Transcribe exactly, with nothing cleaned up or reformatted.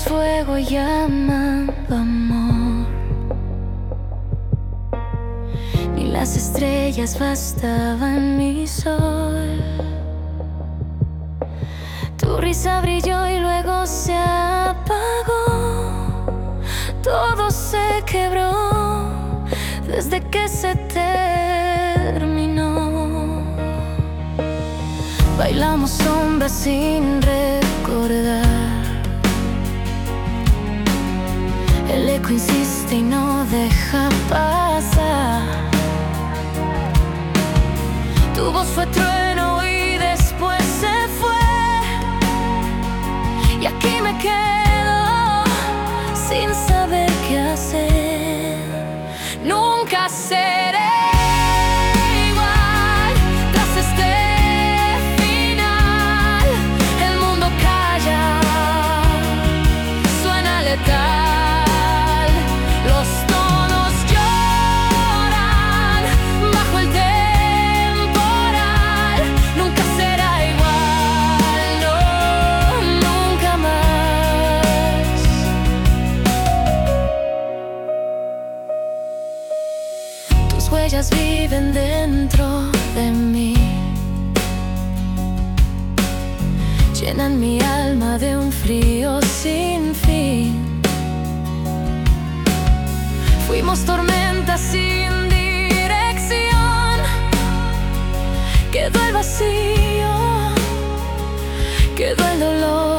Fuimos fuego llamando amor. Ni las estrellas bastaban mi sol. Tu risa brilló y luego se apagó. Todo se quebró desde que se terminó. Bailamos sombras sin recordar. El eco insiste y no deja pasar. Tu voz fue trueno y después se fue. Y aquí me quedo sin saber qué hacer. Nunca seré igual tras este final. El mundo calla, suena letal. Los tonos lloran bajo el temporal. Nunca será igual, no, nunca más. Tus huellas viven dentro de mí, llenan mi alma de un frío sin fin. Fuimos tormenta sin dirección. Quedó el vacío, quedó el dolor.